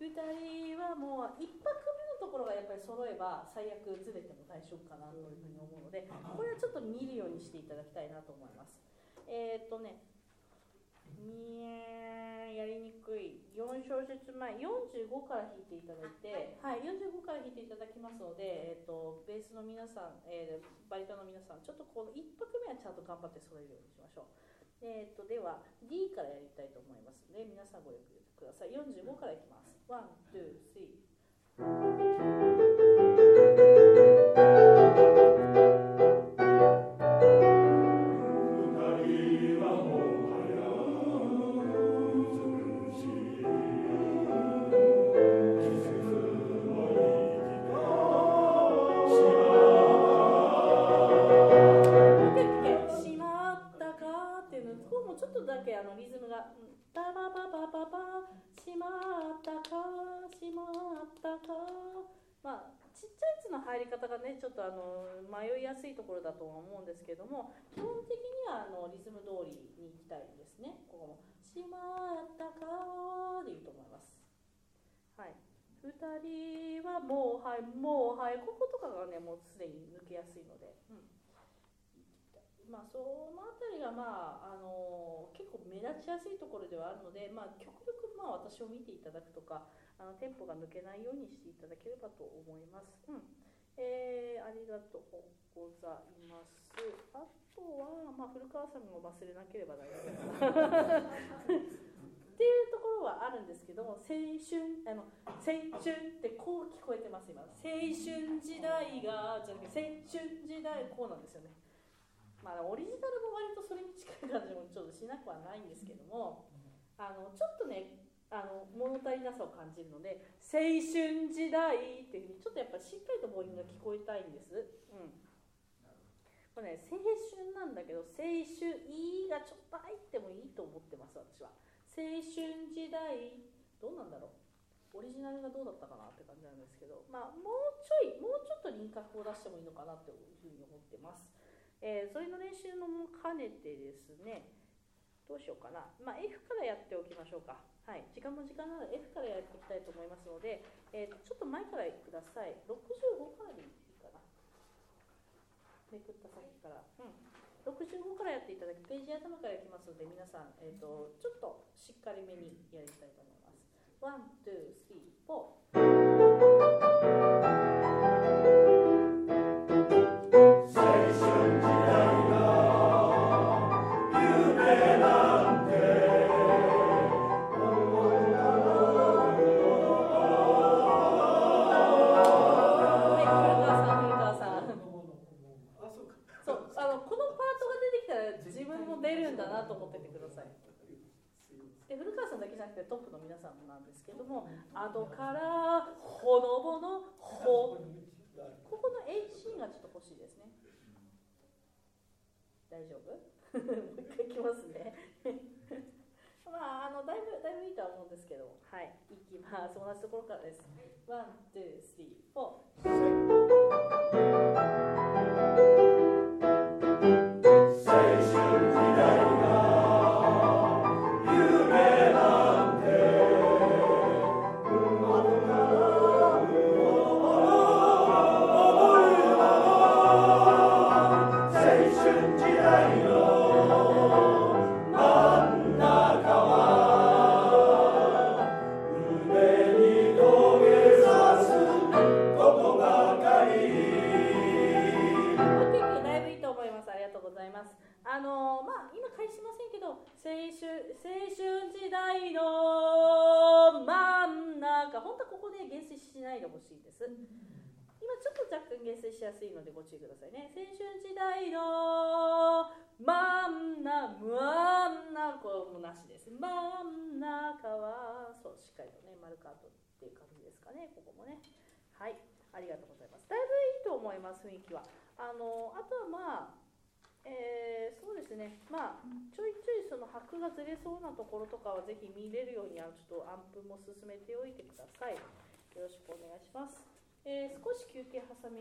2人はもう1拍目のところがやっぱり揃えば最悪ずれても大丈夫かなというふうに思うので、これはちょっと見るようにしていただきたいなと思います。やりにくい4小節前45から弾いていただいて、はい、45から弾いていただきますので、ベースの皆さん、バリトンの皆さん、ちょっとこの1拍目はちゃんと頑張って揃えるようにしましょう。では D からやりたいと思いますので、皆さんごよくください。45からいきます。1、2、3。ちょっとだけリズムがタバババババしまったかしまったか、まあちっちゃい「つ」の入り方がねちょっと迷いやすいところだとは思うんですけども、基本的にはリズム通りにいきたいですね。ここもしまったかでいいと思います。はい、2人はもうはいもうはい、こことかがねもうすでに抜けやすいので、まあ、そのあたりが、結構目立ちやすいところではあるので、極力私を見ていただくとかテンポが抜けないようにしていただければと思います。ありがとうございます。あとは、古川さんも忘れなければ大丈夫っていうところはあるんですけども、青春ってこう聞こえてます。今青春時代がじゃなくて青春時代こうなんですよね。オリジナルも割とそれに近い感じもちょっとしなくはないんですけども、ちょっとね物足りなさを感じるので、青春時代っていうふうにちょっとやっぱりしっかりと母音が聞こえたいんです。これね青春なんだけど、青春いいがちょっと入ってもいいと思ってます私は。青春時代どうなんだろう、オリジナルがどうだったかなって感じなんですけど、もうちょっと輪郭を出してもいいのかなというふうに思ってます。それの練習も兼ねてですね、どうしようかな、F からやっておきましょうか。はい、時間なので F からやっていきたいと思いますので、ちょっと前からください。65からでいいかな、めくった先から、65からやっていただき、ページ頭からいきますので、皆さん、ちょっとしっかりめにやりたいと思います。1、2、3、4。古川さんだけじゃなくてトップの皆さんもなんですけども、後からほのぼのほ、ここの HC がちょっと欲しいですね。大丈夫？もう一回いきますね。だいぶいいとは思うんですけど、はい、いきます。同じところからです。1、2、3、今返しませんけど、青春時代の真ん中、本当はここで減衰しないでほしいです。今ちょっと若干減衰しやすいのでご注意くださいね。青春時代の真ん中もなしです。真ん中はそうしっかりとね丸カートっていう感じですかね。ここもね、はい、ありがとうございます。だいぶいいと思います、雰囲気は。あとはそうですね、ちょいちょいその拍がずれそうなところとかはぜひ見れるようにちょっとアンプも進めておいてください。よろしくお願いします。少し休憩挟み